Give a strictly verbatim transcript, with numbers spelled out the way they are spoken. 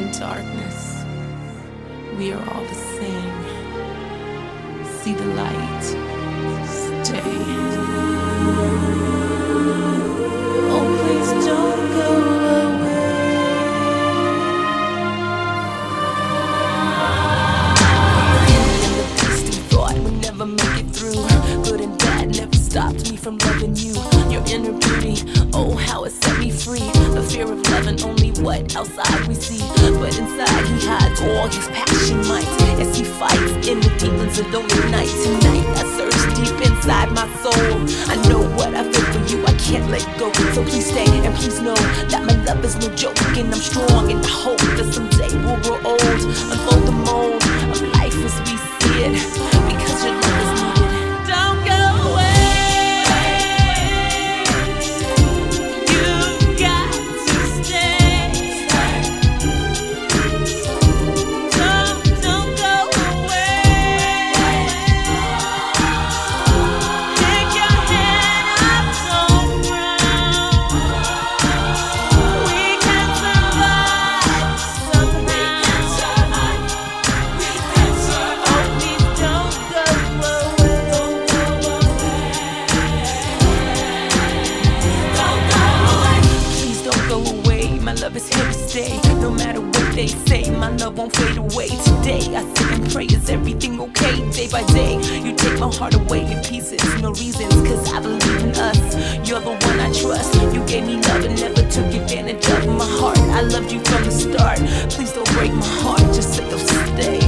in darkness, we are all the same. See the light, stay. Oh, please don't go away. In the distant thought we never make it through. Good and bad never stopped me from loving you. Your inner beauty, oh how it set me free. The fear of loving only what outside we see, but inside he hides all his passion might as he fights in the demons of lonely night. Tonight I search deep inside my soul. I know what I feel for you, I can't let go. So please stay and please know that my love is no joke, and I'm strong and I hope that someday we'll grow old. Unfold the mold of life as we see it, because your love is needed. Don't go away. My love is here to stay. No matter what they say, my love won't fade away. Today I sit and pray, is everything okay? Day by day, you take my heart away in pieces. No reasons, cause I believe in us. You're the one I trust. You gave me love and never took advantage of my heart. I loved you from the start. Please don't break my heart, just say you'll stay.